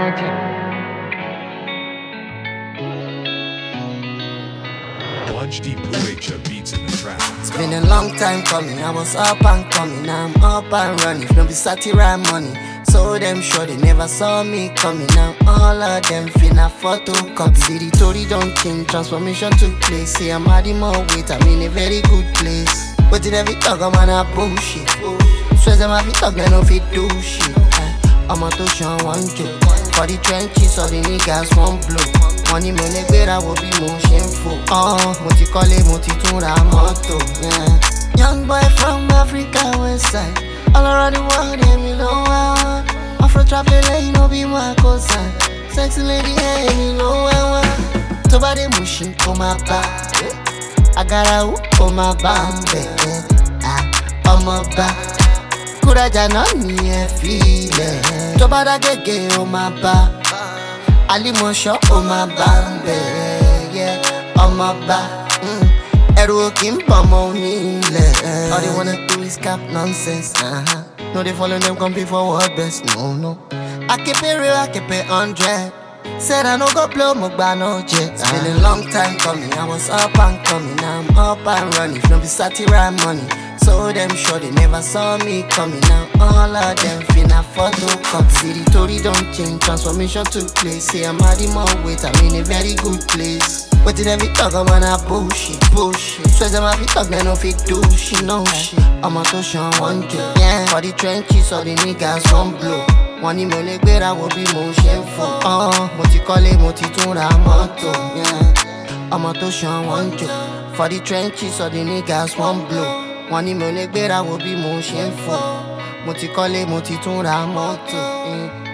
Lunch Deep Puecha beats in the trap. It's been a long time coming, I was up and coming, now I'm up and running. Don't be satire money, so them sure they never saw me coming. Now all of them finna photocopy. See the story don't change, transformation took place. See I'm adding more weight, I'm in a very good place. But in every talk I'm on a bullshit. Swear them have talk, they no fit do shit. I'm a touch on one joke. For the trenches, all the niggas won't blow. Money me le gbera wo be mo shameful. Mo ti kọ́lé, mo ti tún ra mọ́tò. Young boy from Africa West Side. All around the world, èmi ló wá. Afro trap lele, no be my cosign. Sexy lady, èmi ló wá. Tó bá dé Mushin, kó má bá. Agarawu, kó má bá ń bẹ̀. Ọmọ bá. Kúrájà náà ní ẹ fílẹ̀. Tó bá dá gègé, ó má bá. Alimosho, ó má bá ń bẹ̀. Ọmọ bá. Ẹrù òkè ń bọ̀ mọ́ onílẹ̀. All they wanna do is cap nonsense. No, they follow them compete for world best. No. I keep it real, I keep it 100. Said I no go blow, mo gba no jet. It's been a long time coming, I was up and coming. Now I'm up and running, if no be satire money. So them sure they never saw me coming. Now all of them finna photocopy. See the story don't change, transformation took place. Say I'm adding more weight, I'm in a very good place. But in every talk I'm on a bullshit. Swear them have talk, they no fit do shit, no shit. I'm a touch on one joke. For the trenches, all the niggas won't blow. Money me le gbera wo be mo shameful. Mo ti kọ́lé, mo ti tún ra mọ́tò. I'm a touch on one joke. For the trenches, all the niggas won't blow. Money me le gbera wo be mo shameful. Mo ti kọ́lé, mo ti tún ra mọ́tò.